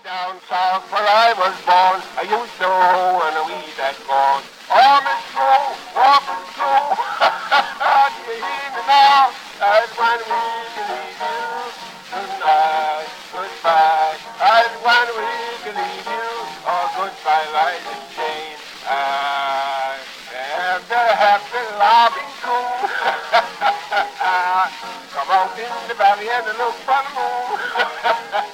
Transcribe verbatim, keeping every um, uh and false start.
Down south where I was born, I used to hoe and a weed that corn. Oh, Miss True, walking through. Do you hear me now? I'd want we to leave you tonight. Goodbye. I'd want we to leave you. Oh, goodbye, rising Jane. I am the happy loving cool. Come out in the valley and look for the moon.